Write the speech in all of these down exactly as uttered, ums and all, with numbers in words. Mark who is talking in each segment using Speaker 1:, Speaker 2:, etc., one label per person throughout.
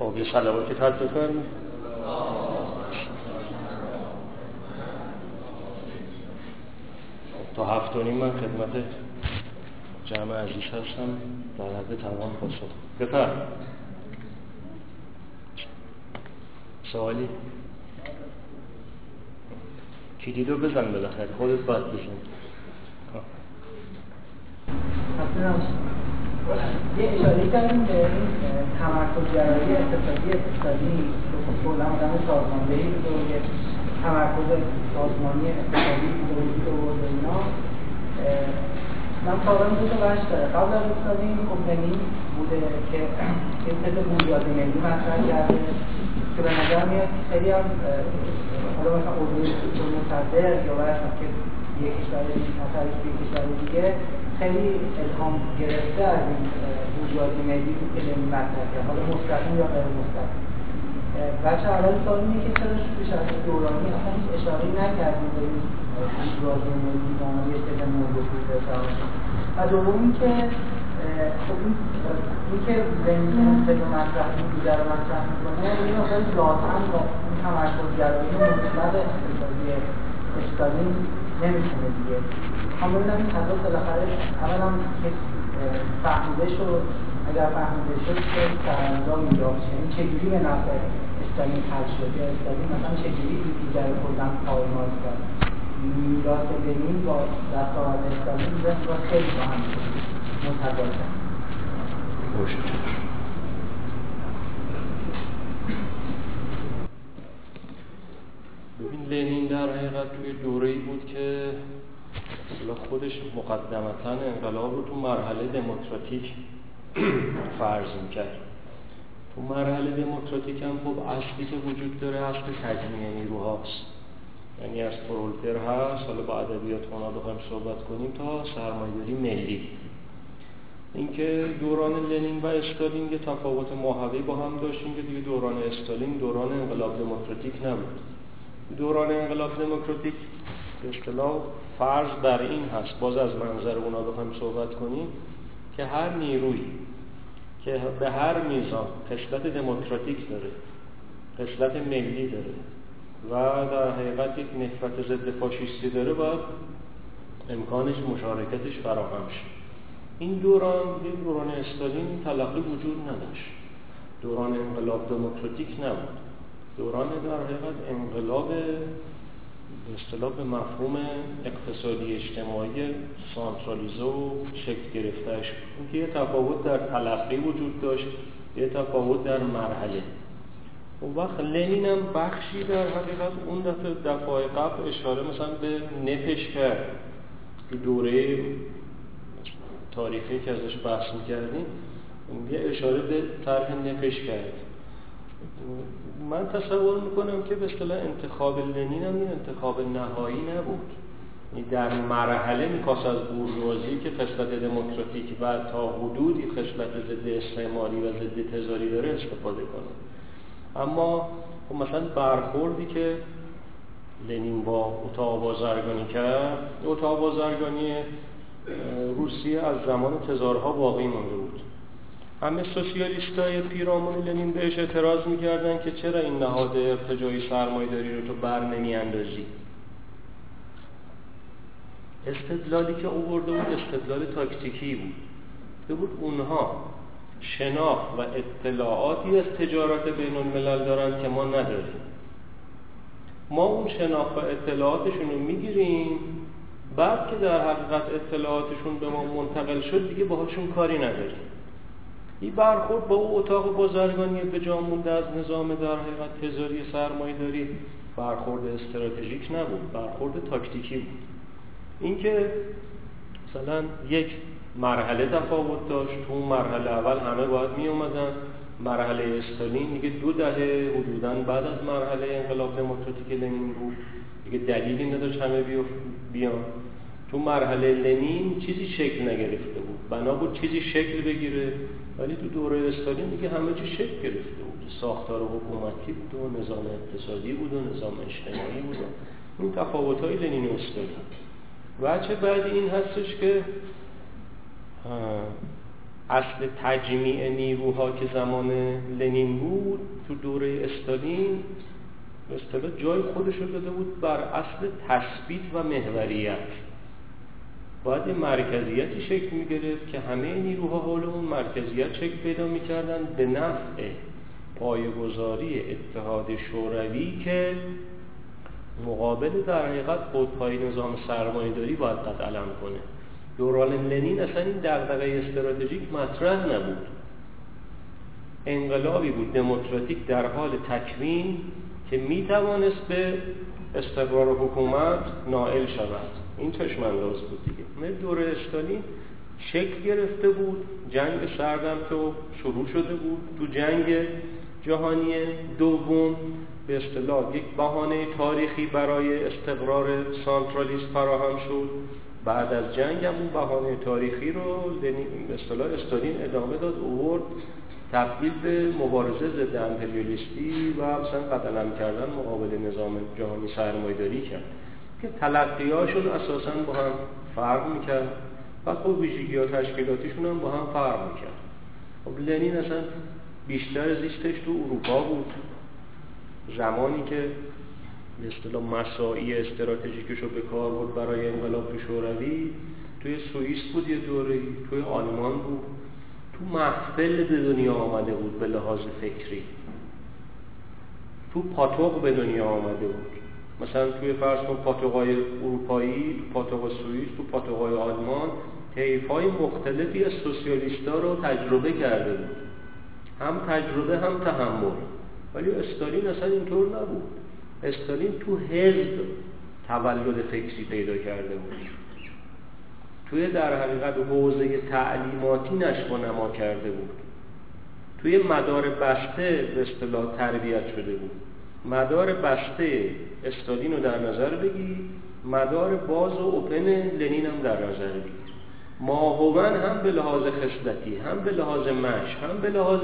Speaker 1: خب یه صلواتی تحت بفرمایید. تا هفت و نیم من خدمت جمع عزیز هستم در حد تمام پاسخ. بفرمایید. سوالی؟ کلید رو بزن بالاخره، خودت باید بزن.
Speaker 2: یه اشاره کردیم به این تمرکزگرایی اقتصادی اقتصادی که کلا آدم سازماندهی بود و یه تمرکز سازمانی اقتصادی بود و اینا. من سوالم دو تا بخش داره. قبل از اقتصادی خب لنین بوده که یه تز بنیادی ملی مطرح کرده که به نظر میاد خیلی هم حالا مثلا اردوی مصدر یا باید که یک کشور مثلا یک کشور دیگه خیلی الهام گرفته از این بورژوازی ملی بود که لنین مطرح کرد، حالا مستقیم یا غیر مستقیم. بچه اول سوال اینه که چرا توی شرایط دورانی اصلا هیچ اشاره‌ای نکردیم به این بورژوازی ملی به عنوان یه چیز موضوع بودن. و دوم اینکه خب این که لنین طبق مطرح دیگر رو مطرح میکنه این خیلی ذاتاً با این تمرکزگرایی مطلق اقتصادی استالین نمیتونه دیگه. میخوام ببینم این تضاد بالاخره اولا که فهمیده شد، اگر فهمیده شد که سرانجامی یافت، یعنی چجوری به نفع استالین حل شد یا استالین مثلا چجوری این دیگر رو کلاً پایمال کرد. میراث لنین با دستاورد استالین با خیلی با هم متضادن.
Speaker 1: ببین لنین در حقیقت توی دوره‌ای بود که اصلا خودش مقدمتاً انقلاب رو تو مرحله دموکراتیک فرض می‌کرد. تو مرحله دموکراتیک هم خب اصلی که وجود داره اصل تجمیع نیروهاست، یعنی از پرولتر هست، حالا با ادبیات اونا بخوایم صحبت کنیم، تا سرمایه‌داری ملی. اینکه دوران لنین و استالین یه تفاوت ماهوی با هم داشتیم که دیگه دوران استالین دوران انقلاب دموکراتیک نبود. دوران انقلاب دموکراتیک به اصطلاح فرض بر این هست، باز از منظر اونا بخوایم صحبت کنیم، که هر نیرویی که به هر میزان خصلت دموکراتیک داره، خصلت ملی داره و در حقیقت یک نفرت ضد فاشیستی داره، باید امکانش مشارکتش فراهم شه. این دوران یک دوران استالین تلقی وجود نداشت، دوران انقلاب دموکراتیک نبود، دوران در حقیقت انقلاب به اصطلاح به مفهوم اقتصادی اجتماعی سانترالیزه و شکل گرفتهش بود. یه تفاوت در تلقی وجود داشت، یه تفاوت در مرحله. اون وقت لنین هم بخشی در حقیقت اون دفعه دفعه قبل اشاره مثلا به نپش کرد که دوره تاریخی که ازش بحث می‌کردیم یه اشاره به طرح نپش کرد. من تصور میکنم که به اصطلاح انتخاب لنین هم این انتخاب نهایی نبود، یعنی در مرحله میخواست از بورژوازی که خصلت دموکراتیک و تا حدودی خصلت ضد استعماری و ضد تزاری داره استفاده کنه. اما مثلا برخوردی که لنین با اتاق بازرگانی کرد، اتاق بازرگانی روسیه از زمان تزارها باقی مونده بود. همه سوسیالیستای پیرامون لنین بهش اعتراض می‌کردن که چرا این نهاد ارتجاعی سرمایه‌داری رو تو بر نمی‌اندازی. استدلالی که آورده بود استدلال تاکتیکی بود. که بود اونها شناخت و اطلاعاتی از تجارت بین الملل دارن که ما نداریم. ما اون شناخت و اطلاعاتشون رو می‌گیریم، بعد که در حقیقت اطلاعاتشون به ما منتقل شد دیگه باهاشون کاری نداریم. این برخورد با اون اتاق بازرگانی به جا مونده از نظام در حقیقت تزاری سرمایه‌داری برخورد استراتژیک نبود، برخورد تاکتیکی بود. اینکه مثلا یک مرحله تفاوت داشت، تو اون مرحله اول همه باید می اومدن، مرحله استالین دیگه دو دهه حدوداً بعد از مرحله انقلاب دموکراتیک لنین بود، دیگه دلیلی نداشت همه بیان. تو مرحله لنین چیزی شکل نگرفته بود، بنا بود چیزی شکل بگیره، ولی تو دوره استالین دیگه همه چی شکل گرفته بود، ساختار حکومتی بود و نظام اقتصادی بود و نظام اجتماعی بود. این تفاوت‌های لنین و استالین. وجه بعدی این هستش که اصل تجمیع نیروها که زمان لنین بود تو دوره استالین به اصطلاح جای خودش رو داده بود بر اصل تثبیت و محوریت. باید یه مرکزیتی شکل می‌گرفت که همه نیروها حول اون مرکزیت شکل پیدا می‌کردن به نفع پایه‌گذاری اتحاد شوروی که مقابل در حقیقت خودپای نظام سرمایه‌داری باید قد علم کنه. دوران لنین اصلا این دغدغه استراتژیک مطرح نبود. انقلابی بود دموکراتیک در حال تکوین که میتوانست به استقرار حکومت نائل شود. این چشم انداز بود دیگه. مثل دوره استالین شکل گرفته بود، جنگ سردم که شروع شده بود، تو جنگ جهانی دوم به اصطلاح یک بهانه تاریخی برای استقرار سانترالیسم فراهم شد. بعد از جنگ هم اون بهانه تاریخی رو به اصطلاح استالین ادامه داد، آورد تبدیل به مبارزه ضد امپریالیستی و مثلا قدم کردن مقابل نظام جهانی سرمایه‌داری کرد که تلقیاشون اساساً با هم فرق میکرد و خب ویژگی‌ها تشکیلاتیشون هم با هم فرق میکرد. خب لنین اصلا بیشتر زیستش تو اروپا بود، زمانی که به اصطلاح مساعی استراتژیکش رو به کار برد برای انقلاب شوروی توی سوئیس بود، یه دوره‌ای توی آلمان بود، تو محفل به دنیا آمده بود به لحاظ فکری، تو پاتوق به دنیا آمده بود. مثلا توی فرض کن پاتوق‌های اروپایی، پاتوق سوئیس، تو پاتوق‌های آلمان طیف‌های مختلفی از سوسیالیست‌ها رو تجربه کرده بود، هم تجربه هم تحمل. ولی استالین اصلا اینطور نبود. استالین تو حزب تولد فکری پیدا کرده بود، توی در حقیقت حوزه تعلیماتی نشو و نما کرده بود، توی مدار بسته به اصطلاح تربیت شده بود. مدار بسته استالین رو در نظر بگیر، مدار باز و اوپن لنین هم در نظر بگیر. ماهومن هم به لحاظ خصلتی، هم به لحاظ مش، هم به لحاظ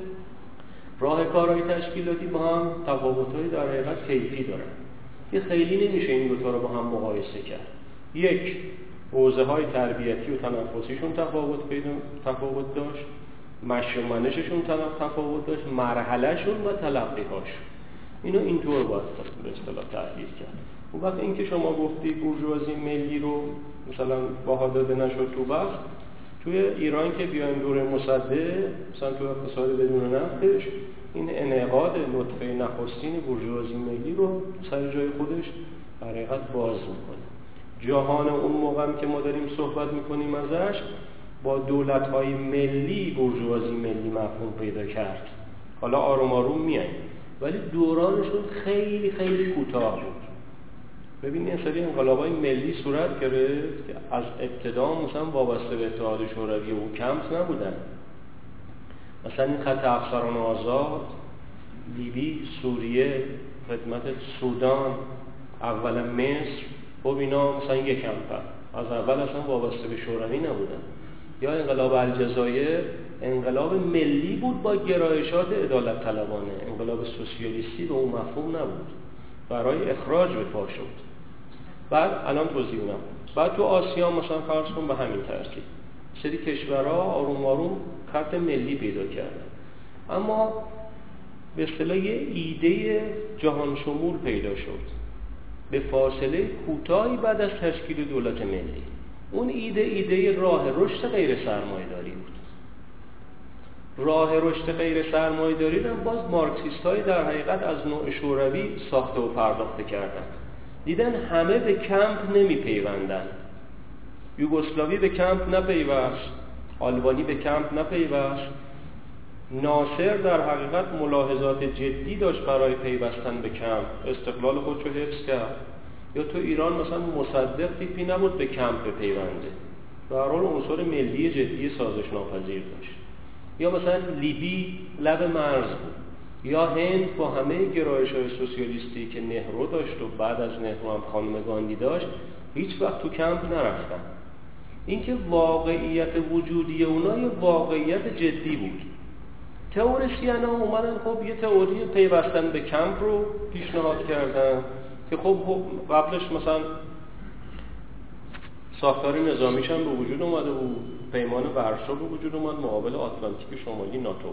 Speaker 1: راه کارهای تشکیلاتی با هم تفاوت‌های در حقیقت کیفی دارن که خیلی نمیشه این دوتا رو با هم مقایسه کرد. یک، حوزه‌های تربیتی و تنفسیشون تفاوت پیدا تفاوت داشت، مشی و منششون تفاوت داشت، مرحله‌شون و تلقی‌هاشون. اینو اینطور باید به اصطلاح تعبیر کرد. اون وقت این که شما گفتی بورژوازی ملی رو مثلا باها داده نشد تو بحث، توی ایران که بیایم دوره مصدق مثلا تو اقتصاد بدون نفتش این انعقاد نطفه نخستین بورژوازی ملی رو سر جای خودش در حقیقت باز میکنه. جهان اون موقع که ما داریم صحبت میکنیم ازش با دولت‌های ملی بورژوازی ملی مفهوم پیدا کرد. حالا آروم آروم میایم ولی دورانشون خیلی خیلی کوتاه بود. ببین این سری انقلاب‌های ملی صورت گرفت که از ابتدا مثلا وابسته به اتحاد شوروی و کمپ نبودن. مثلا این خط افسران آزاد، لیبی، سوریه، خدمت سودان، اولا مصر، خب اینا مثلا یک کمپ از اول اصلا وابسته به شوروی نبودن. یا انقلاب الجزایر انقلاب ملی بود با گرایشات عدالت طلبانه، انقلاب سوسیالیستی به اون مفهوم نبود، برای اخراج به پا شد. بعد الان توضیح میدم. بعد تو آسیا مثلا فرض کن به همین ترتیب سری کشورها آروم آروم خط ملی پیدا کردن، اما به اصطلاح یه ایده جهان شمول پیدا شد به فاصله کوتاهی بعد از تشکیل دولت ملی. اون ایده ایده راه رشد غیر سرمایه‌داری بود. راه رشد غیر سرمایه‌داری رو باز مارکسیست‌های در حقیقت از نوع شوروی ساخته و پرداخته کردن. دیدن همه به کمپ نمی‌پیوندن. یوگسلاوی به کمپ نپیوست، آلبانی به کمپ نپیوست. ناصر در حقیقت ملاحظات جدی داشت برای پیوستن به کمپ، استقلال خودش رو حفظ کرد. یا تو ایران مثلا مصدق تیپی نبود به کمپ پیونده، به هر حال عنصر ملی جدی سازش ناپذیر داشت. یا مثلا لیبی لب مرز بود، یا هند با همه گرایش‌های سوسیالیستی که نهرو داشت و بعد از نهرو هم خانم گاندی داشت هیچ وقت تو کمپ نرفتن. اینکه واقعیت وجودی اونا یه واقعیت جدی بود. تئوریسینا اومدن خب یه تئوری پیوستن به کمپ رو پیشنهاد کردن که خب قبلش مثلا ساختار نظامیش هم به وجود اومده بود، پیمان ورسا به وجود اومد مقابل آتلانتیک شمالی ناتو.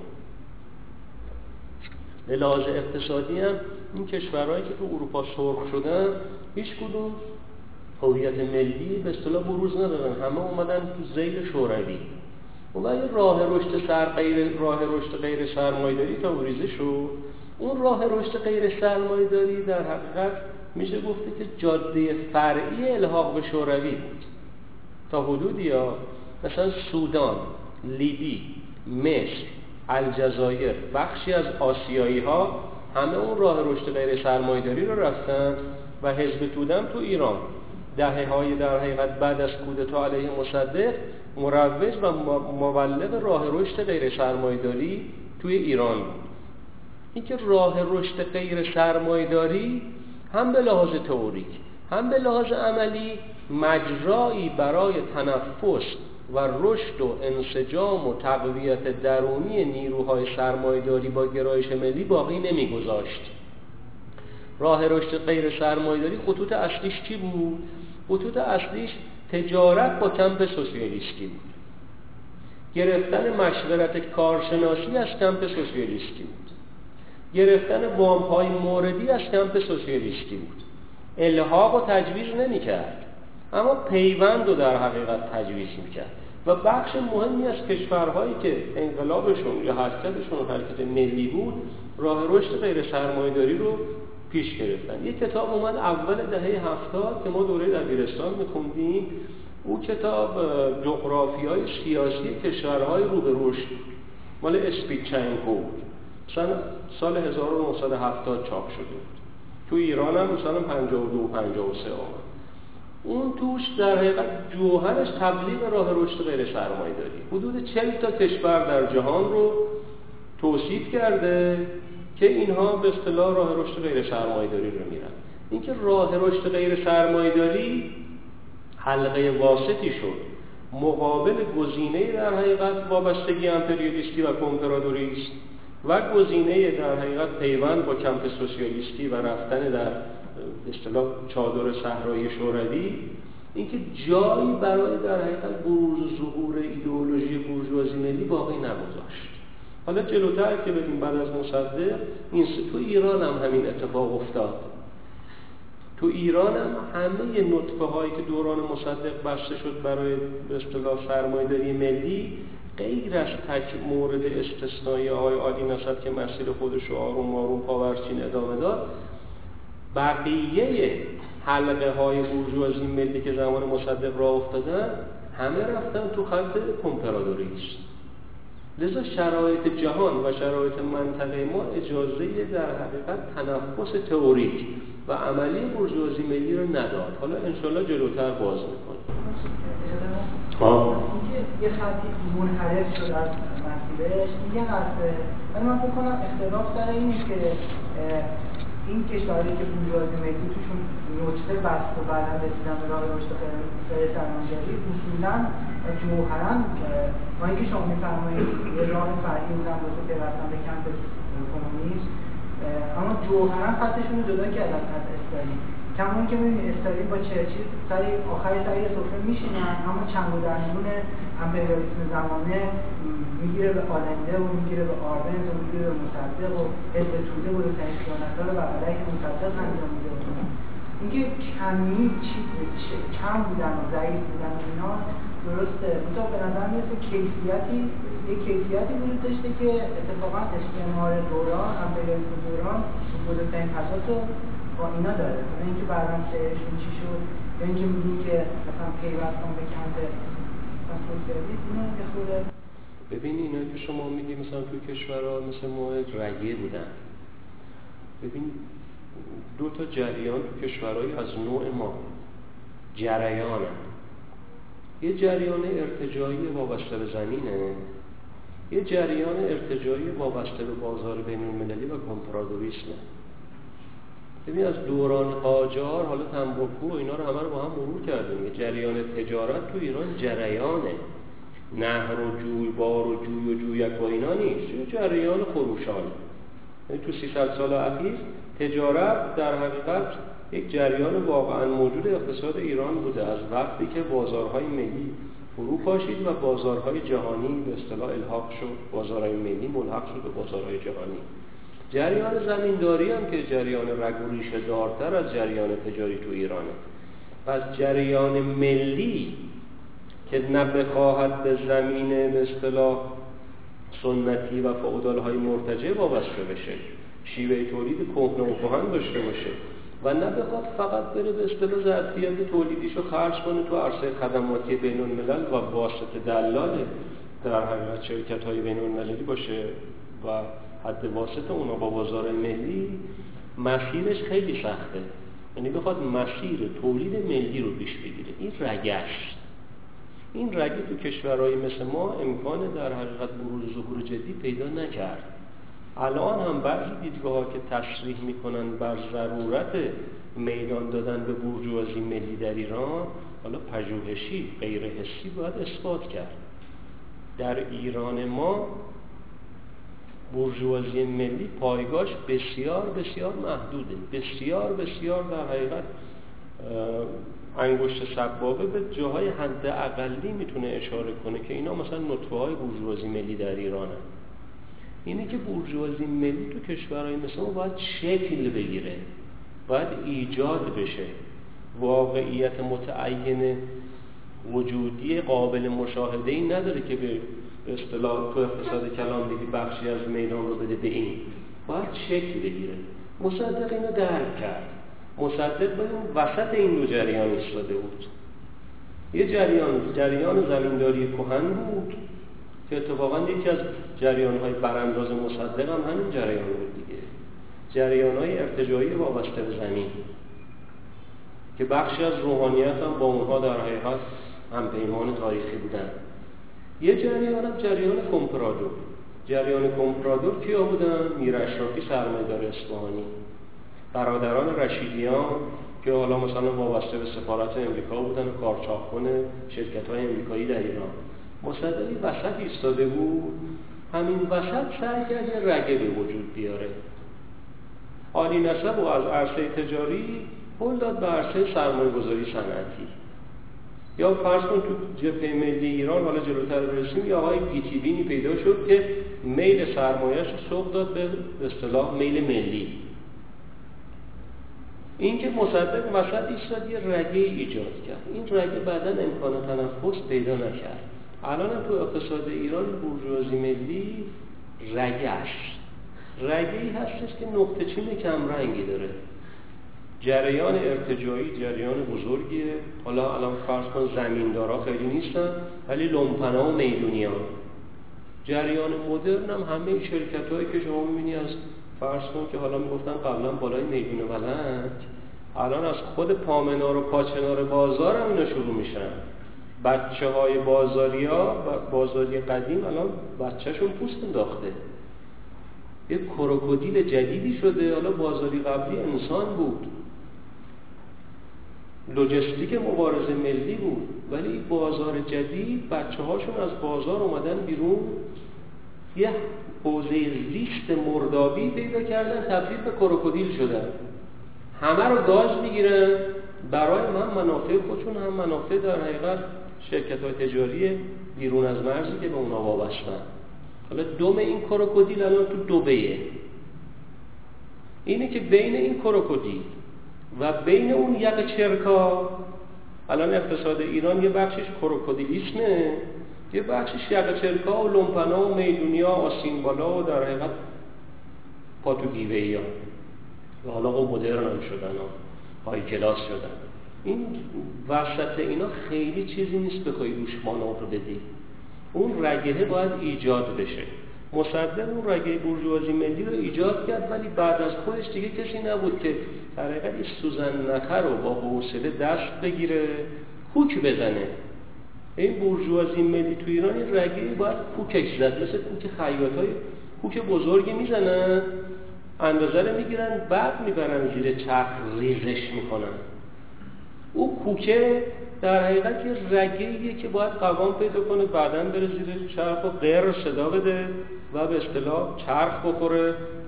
Speaker 1: به لحاظ اقتصادی هم این کشورهایی که تو اروپا سرخ شدن هیچ کدوم هویت ملی به اصطلاح بروز ندادن، همه اومدن تو ذیل شوروی. اون وقت راه رشد سر غیر راه رشد غیر سرمایه‌داری تا بریزه شد. اون راه رشد غیر سرمایه‌داری در حقیقت میشه گفته که جاده فرعی الحاق به شوروی بود تا حدودی ها. مثلا سودان، لیبی، مصر، الجزایر، بخشی از آسیایی ها همه اون راه رشد غیر سرمایه‌داری رو رفتن و حزب توده تو ایران دهه های در حقیقت بعد از کودتا علیه مصدق مروج و مبلغ راه رشد غیر سرمایه‌داری توی ایران بود. این که راه رشد غیر سرمایه‌داری هم به لحاظ تئوریک هم به لحاظ عملی مجرایی برای تنفس و رشد و انسجام و تقویت درونی نیروهای سرمایه‌داری با گرایش ملی باقی نمی‌گذاشت. راه رشد غیر سرمایه‌داری خطوط اصلیش چی بود؟ خطوط اصلیش تجارت با کمپ سوسیالیستی بود. گرفتن مشورت کارشناسی از کمپ سوسیالیستی بود. گرفتن وام‌های موردی از کمپ سوسیالیستی بود. الحاق و تجویز نمی‌کرد، اما پیوند رو در حقیقت تجویز می‌کرد و بخش مهمی از کشورهایی که انقلابشون یا حرکتشون حرکت ملی بود راه رشد غیر سرمایه‌داری رو پیش گرفتن. یک کتاب اومد اول دهه هفتاد که ما دوره دبیرستان می‌خوندیم، او کتاب جغرافیای سیاسی کشورهای رو به رشد مال اسپیچنکو سال سال هزار و نهصد و هفتاد چاپ شده بود. تو ایران هم سال پنجاه و دو پنجاه و سه آمد. اون توش در حقیقت جوهرش تبلیغ راه رشد غیر سرمایه‌داری حدود چهل تا کشور در جهان رو توصیف کرده که اینها به اصطلاح راه رشد غیر سرمایه‌داری رو میرن. اینکه راه رشد غیر سرمایه‌داری حلقه واسطی شد مقابل گزینه در حقیقت وابستگی امپریالیستی و کمپرادوریست و گزینه در حقیقت پیوند با کمپ سوسیالیستی و رفتن در اصطلاح چادر صحرایی شوروی، اینکه جایی برای در حقیقت بروز و ظهور ایدئولوژی بورژوازی ملی باقی نگذاشت. حالا جلوتر که بریم بعد از مصدق این تو ایران هم همین اتفاق افتاد. تو ایران هم همه نطفه هایی که دوران مصدق بسته شد برای به اصطلاح سرمایه‌داری ملی غیر از تک مورد استثنایی آقای عالی نصر که مسیر خودش رو آروم آروم پاورچین ادامه داد، بقیه حلقه های بورژوازی ملی که زمان مصدق راه افتادن همه رفتن تو خط کمپرادوریست. لذا شرایط جهان و شرایط منطقه ما اجازه در حقیقت تنفس تئوریک و عملی بورژوازی ملی رو نداد. حالا انشالله جلوتر باز میکنیم.
Speaker 2: یه خطی منحرف شد از مسیرش، یه قصه ولی من فکر کنم اختلاف سر اینه که این کشورهایی که بورژوازی ملی توشون نطفه بست و بعدا رسیدن به راه رشد غیر سرمایه‌داری اصولا و جوهرا ما اینکه شما می‌فرمایید یه راه فرعی بودن واسه پیوستن به کمپ کمونیسم، اما جوهرا خطشون رو جدا کردن از استالین. کمون که می‌بینید استالین با چرچیل سری آخر سری سفره میشینن، اما چند و درمیون امپریالیسم زمانه میگیره به آلنده و میگیره به آربنز و میگیره به مصدق و حزب توده بزرگترین خیانت‌ها رو بر علیه مصدق انجام میده. اینکه کمی کم بودن و ضعیف بودن اینا درسته، منتها به نظر میرسه کیفیتی یک کیفیتی وجود داشته که اتفاقا استعمار دوران امپریالیسم دوران بزرگترین فساد رو با اینا داره. نه اینکه بعداً سرشون چی شد یا اینکه میگیم که مثلا پیوستن به کمپ سوسیالیسم اینا که خوده.
Speaker 1: ببین اینا که شما میگی مثلا توی کشورها مثل ما رگه بودن. ببین دو تا جریان تو کشورهای از نوع ما جریانن. یه جریان ارتجاعی وابسته به زمینه، یه جریان ارتجاعی وابسته به بازار بین‌المللی و کمپرادوریسمه. ببین از دوران قاجار حالا تنباکو و اینا رو همه رو با هم مرور کردیم. یه جریان تجارت تو ایران جریانه، نهر و جویبار و جوی و جویک و اینا نیست، یه جریان خروشانه.
Speaker 3: تو سیصد سال اخیر تجارت در حقیقت یک جریان واقعا موجود اقتصاد ایران بوده، از وقتی که بازارهای ملی فرو پاشید و بازارهای جهانی به اصطلاح الحاق شد، بازارهای ملی ملحق شد به بازارهای جهانی. جریان زمینداری هم که جریان رگ و ریشه دارتر از جریان تجاری تو ایرانه. پس جریان ملی که نه بخواهد به زمین به اصطلاح سنتی و فئودال‌های مرتجع وابسته بشه، شیوه تولید کهنه و کهن داشته باشه و نه بخواد فقط بره به اصطلاح ظرفیت تولیدیشو خرج کنه تو عرصه خدماتی بین‌الملل و واسطه دلال در حقیقت شرکت‌های بین‌المللی باشه و حد واسطه اونا با بازار ملی، مسیرش خیلی سخته. یعنی بخواد مسیر تولید ملی رو پیش بگیره، این رگش این رگه تو کشورهای مثل ما امکان در حقیقت بروز ظهور جدی پیدا نکرد. الان هم بعضی دیدگاه‌ها که تصریح میکنن بر ضرورت میدان دادن به بورژوازی ملی در ایران، حالا پژوهشی غیر حسی باید اثبات کرد. در ایران ما بورژوازی ملی پایگاهش بسیار بسیار محدوده، بسیار بسیار در حقیقت انگشت سبابه به جاهای حد اقلی میتونه اشاره کنه که اینا مثلا نطفه های بورژوازی ملی در ایران هم. اینه که بورژوازی ملی تو کشورهای مثل ما باید شکل بگیره، باید ایجاد بشه، واقعیت متعین وجودی قابل مشاهده‌ای نداره که به اصطلاح تو اقتصاد کلام بگی بخشی از میدان رو بده به این، باید شکل بگیره. مصدق اینو درک کرد. مصدق به اون وسط این دو جریان ایستاده بود. یه جریان جریان زمینداری کهن بود که اتفاقا یکی از جریان‌های برانداز مصدق هم همین جریان بود دیگه، جریان‌های ارتجاعی وابسته به زمین که بخشی از روحانیت هم با اونها در حقیقت هم پیمان تاریخی بودن. یه جریان هم جریان کمپرادور. جریان کمپرادور کیا بودن؟ میر اشرافی سرمایه‌دار اصفهانی، برادران رشیدیان که حالا مثلا وابسته به سفارت امریکا بودن و کارچاپخون شرکت‌های امریکایی در ایران. مصدقی وسط ایستاده بود، همین وسط سعی کرد یه رگه به وجود بیاره. عالی نسب و از عرصه تجاری هل داد به عرصه سرمایه‌گذاری صنعتی. یا فرض کن تو جبهه ملی ایران، حالا جلوتر برسیم، یا آقای گیتیبینی پیدا شد که میل سرمایه‌اش رو سوق داد به اصطلاح میل ملی. این که مصدق وسط ایستاد یه رگه ایجاد کرد، این رگه بعداً امکان تنفس پیدا نکرد. الان تو اقتصاد ایران بورژوازی ملی رگه است، رگه ای هستش که نقطه چین کمرنگی داره. جریان ارتجاعی جریان بزرگیه، حالا الان فرض کن زمیندارا خیلی نیستن ولی لومپنا و میدونیان. جریان مدرن هم همه شرکت‌هایی که شما می‌بینی از فرض کن که حالا میگفتن قبلا بالای میدون ولنج، الان از خود پامنار و پاچنار بازار هم اینا شروع میشن. بچه های بازاری ها بازاری قدیم الان بچهشون پوست انداخته، یه کروکودیل جدیدی شده. حالا بازاری قبلی انسان بود، لوجستیک مبارزه ملی بود، ولی بازار جدید بچه هاشون از بازار اومدن بیرون، یه حوزه زیست مردابی پیدا کردن، تبدیل به کروکودیل شدن. همه رو گاز میگیرن برای من منافع خودشون، هم منافع در حقیقت شرکت‌های تجاری بیرون از مرزی که به اونا وابستن. حالا دم این کروکودیل الان تو دبیه. اینه که بین این کروکودیل و بین اون یک چرکا، الان اقتصاد ایران یه بخشش کروکودیلیسمه، یه بخشش یک چرکا و لومپنا و میدونیا و آسینبالا و در حقیقت پاتوگیوهی ها و حالا با مدرن هم شدن ها، های کلاس شدن. این وسط اینا خیلی چیزی نیست بخوایی روش مانور رو بدی. اون رگه باید ایجاد بشه. مصدق اون رگه بورژوازی ملی رو ایجاد کرد، ولی بعد از خودش دیگه کسی نبود که در حقیقت این سوزن نخه رو با حوصله دست بگیره کوک بزنه. این بورژوازی ملی تو ایران این رگه باید کوکش زد، مثل کوک خیاطای کوک بزرگی میزنن، اندازه رو میگیرن، بعد میبرن زیر چرخ ریزش میکنن. او کوکه در حقیقت یه رگه‌ایه که باید قوام پیدا کنه، بعداً بره زیر چرخ و غیر صدا بده و به اصطلاح چرخ بخوره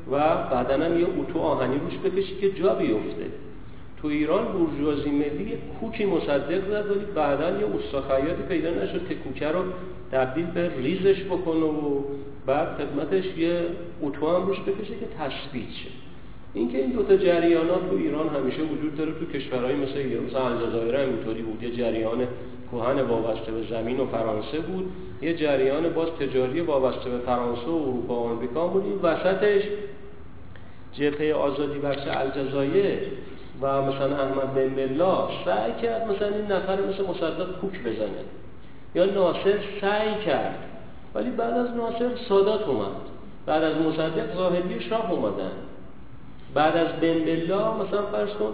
Speaker 3: و بعدن هم یه اتو آهنی روش بکشی که جا بیفته. تو ایران بورژوازی ملی یه کوکی مصدق زد ولی بعدن یه اوستاخیاتی پیدا نشد که کوکه رو تبدیل به ریزش بکنه و بعد خدمتش یه اتو هم روش بکشه که تثبیت شه. اینکه این دوتا جریانات تو ایران همیشه وجود داره، تو کشورهای مثل ایران، مثلا الجزایر هم اینطوری بود، یه جریان کهن وابسته به زمین و فرانسه بود، یه جریان باز تجاری وابسته به فرانسه و اروپا و آمریکا بود. این وسطش جبهه آزادی بخش الجزایر و مثلا احمد بن بلا سعی کرد مثلا این نفر مثل مصدق کوک بزنه، یا ناصر سعی کرد، ولی بعد از ناصر سادات اومد، بعد از مصدق زاهدی شاه اومدن، بعد از بن بلا مثلا فرض کن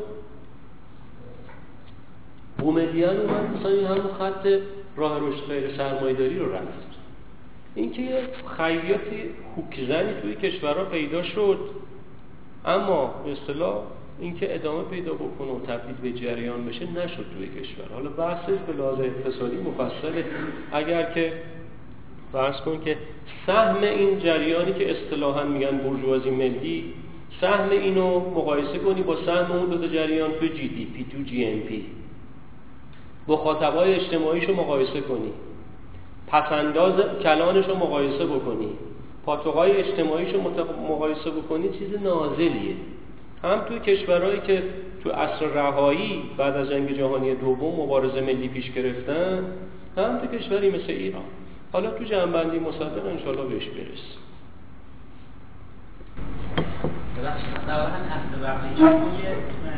Speaker 3: بومدیان اومد، مثلا این همون خط راه رشد غیر سرمایه‌داری رو رفت. اینکه یه خیاطی هوکزنی توی کشورها پیدا شد، اما به اصطلاح اینکه ادامه پیدا بکنه و تبدیل به جریان بشه نشد توی کشور. حالا بحثش به لحاظ اقتصادی مفصله. اگر که فرض کن که سهم این جریانی که اصطلاحاً میگن بورژوازی ملی، سهم اینو مقایسه کنی با سهم اون دو تا جریان تو جی دی پی، تو جی ام پی، مخاطبای اجتماعیشو مقایسه کنی، پسنداز کلانشو مقایسه بکنی، پاتوقای اجتماعیشو مقایسه بکنی، چیز نازلیه. هم توی کشورهایی که تو عصر رهایی بعد از جنگ جهانی دوم مبارزه ملی پیش گرفتن، هم تو کشوری مثل ایران. حالا تو جنبندی مصدق انشالله بهش برسیم.
Speaker 2: در واقع هم اصل رهایی ما یه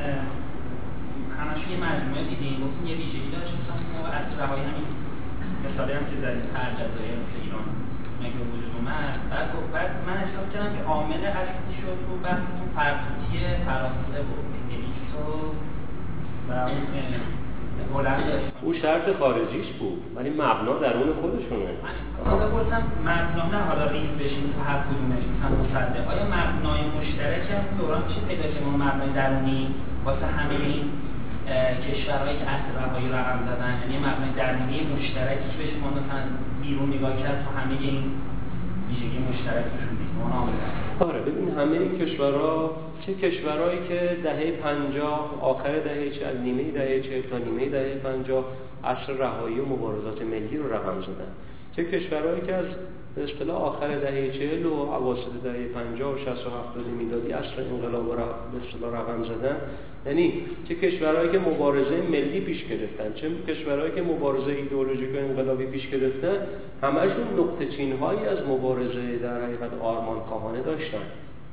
Speaker 2: همش یه مجموعه دیدیم، گفتیم یه ویژگی داشت، مثلا ما اصل رهایی همین مثالی هم که زدیم الجزایر مثل ایران مگه وجود اومد، بعد بعد من احساس کردم که عامل اصلی شد رو بحث اون فرسوتی فرانسه بود، انگلیسو و اون هلند داشت.
Speaker 3: اون شرط خارجیش بود ولی مبنا درون خودشونه.
Speaker 2: من حالا گفتم مبنا نه حالا ریز بشیم تو هر کدومش، مثلا مصدق آیا مبنای مشترک هم دوران میشه پیدا کنیم، اون مبنای درونی واسه همه این کشورهایی که اصل رهایی رو رقم زدن، یعنی مبنای درونی مشترکی که بشه ما مثلا بیرون نگاه کرد تو همه این ویژگی مشترکشون دید ما نامدن.
Speaker 3: آره ببین همه این کشورها، چه کشورهایی که دهه پنجاه آخر دهه چهل، نیمه دهه چهل تا نیمه دهه پنجاه عصر رهایی و مبارزات ملی رو رقم زدن، چه کشورهایی که از به اصطلاح آخر دهه چهل و اواسط دهه پنجاه و شصت و هفتاد میلادی عصر انقلاب رو به اصطلاح رقم زدن. یعنی چه کشورهایی که مبارزه ملی پیش گرفتن، چه کشورهایی که مبارزه ایدئولوژیک و انقلابی پیش گرفتن، همشون نقطه چین‌هایی از مبارزه در حقیقت آرمانخواهانه داشتن.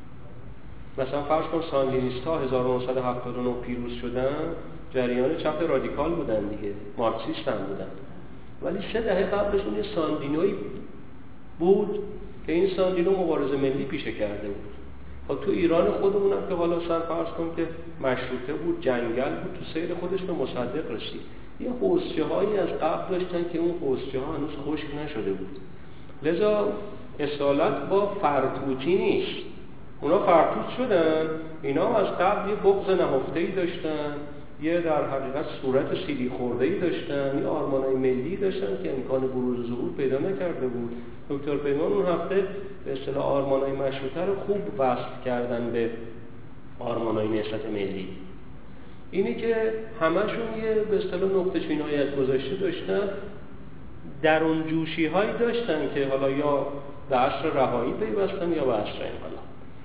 Speaker 3: مثلا فرض کن ساندینیست‌ها هزار و نهصد و هفتاد و نه پیروز شدن، جریان چپ رادیکال بودن دیگه، مارکسیست هم بودن، ولی سه دهه قبلشون یه ساندینوی بود که این ساندینو مبارزه ملی پیشه کرده بود. خب تو ایران خودمون هم که حالا سن فرض کن که مشروطه بود، جنگل بود، تو سیر خودش به مصدق رسید. یه حوضچه هایی از قبل داشتن که اون حوضچه ها هنوز خشک نشده بود، لذا اصالت با فرتوتی نیست. اونا فرتوت شدن، اینا از قبل یه بغض نهفته‌ای داشتن، یه در حقیقت صورت سیلی خورده‌ای داشتن، یه آرمانای ملی داشتن که امکان بروز ظهور پیدا نکرده بود. دکتر پیمان اون هفته به اصطلاح آرمانای مشروطه رو خوب وصف کردن به آرمانای نهضت ملی. اینی که همشون یه به اصطلاح نقطه چین‌های از گذشته داشتن، درون جوشی‌هایی داشتن که حالا یا به عصر رهایی پیوستن یا به عصر انقلاب.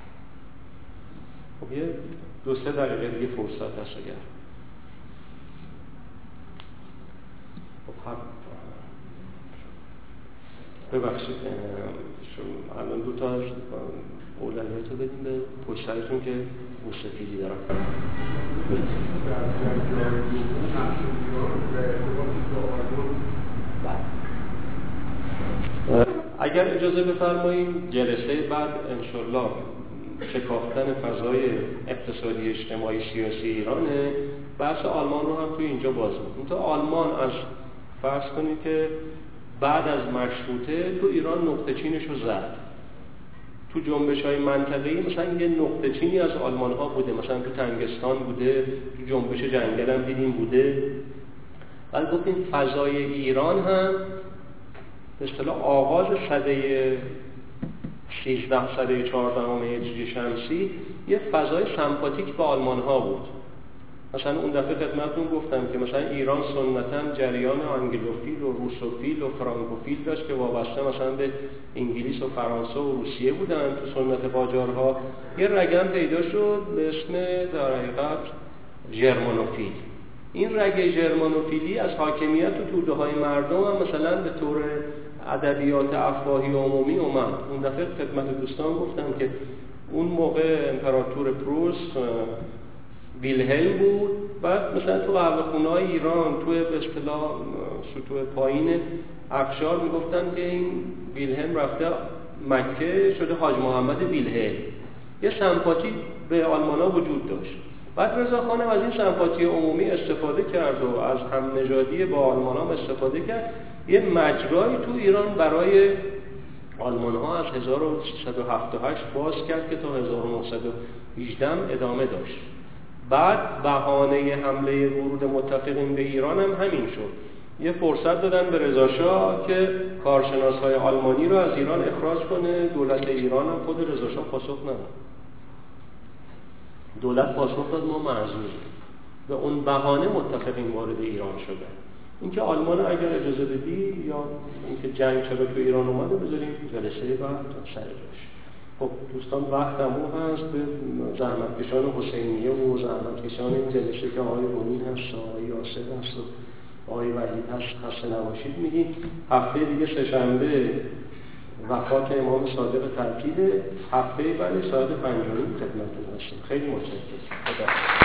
Speaker 3: خب یه دو سه دقیقه دیگه فرصت هست اگر ببخشید الان دو تا از اولویت رو بدیم به پشت سرتون که موسیقی دارم. اگر اجازه بفرمایید جلسه بعد انشالله شکافتن فضای اقتصادی اجتماعی سیاسی ایرانه، بحث آلمان رو هم توی اینجا باز می‌کنیم. تا آلمان از فرض کنید که بعد از مشروطه تو ایران نقطه چینش رو زد، تو جنبش‌های منطقه‌ای مثلا یه نقطه چینی از آلمان‌ها بوده، مثلا تو تنگستان بوده، تو جنبش جنگل هم دیدیم بوده. ولی گفتیم فضای ایران هم به اصطلاح آغاز سده سیزده سده چهاردهم هجری شمسی یه فضای سمپاتیک به آلمان ها بود. مثلا اون دفعه خدمتتون گفتم که مثلا ایران سنتاً جریان آنگلوفیل و روسوفیل و فرانکوفیل داشت که وابسته مثلا به انگلیس و فرانسه و روسیه بودن. تو سنت قاجارها یه رگم پیدا شد به اسم در حقیقت ژرمانوفیل. این رگ ژرمانوفیلی از حاکمیت و توده های مردم هم مثلا به طور ادبیات افواهی و عمومی اومد. اون دفعه خدمت دوستان گفتم که اون موقع امپراتور پروس ویلهلم بود. بعد مثلا تو قهوه خونه‌های ایران توی به اصطلاح سطوح پایین افشار میگفتن که این ویلهلم رفته مکه شده حاج محمد ویلهلم. یه سمپاتی به آلمانا وجود داشت. بعد رضاخان از این سمپاتی عمومی استفاده کرد و از هم نژادی با آلمانا استفاده کرد. یه مجرایی تو ایران برای آلمان ها از هزار و سیصد و هفتاد و هشت باز کرد که تا هزار و نهصد و هجده ادامه داشت. بعد بهانه حمله ورود متفقین به ایران هم همین شد. یه فرصت دادن به رضا شاه که کارشناس‌های آلمانی رو از ایران اخراج کنه. دولت ایران هم خود رضا شاه پاسخ نداد. دولت پاسخ داد ما معذوریم. به اون بهانه متفقین وارد ایران شدن. اینکه آلمان اگر اجازه بدی یا اینکه جنگ چرا تو ایران اومده بذاریم جلسه بعد سر جاش. خب دوستان وقتمون هست به زحمتکشان حسینیه و زحمتکشان این جلسه که آقای بنین هست، آقای یاسر هست و آقای وحید هست خسته نباشید میگیم. هفته دیگه سه‌شنبه وفات امام صادق تعطیل، هفته بعد ساعت پنج و نیم خدمتتون هستیم. خیلی متشکرم.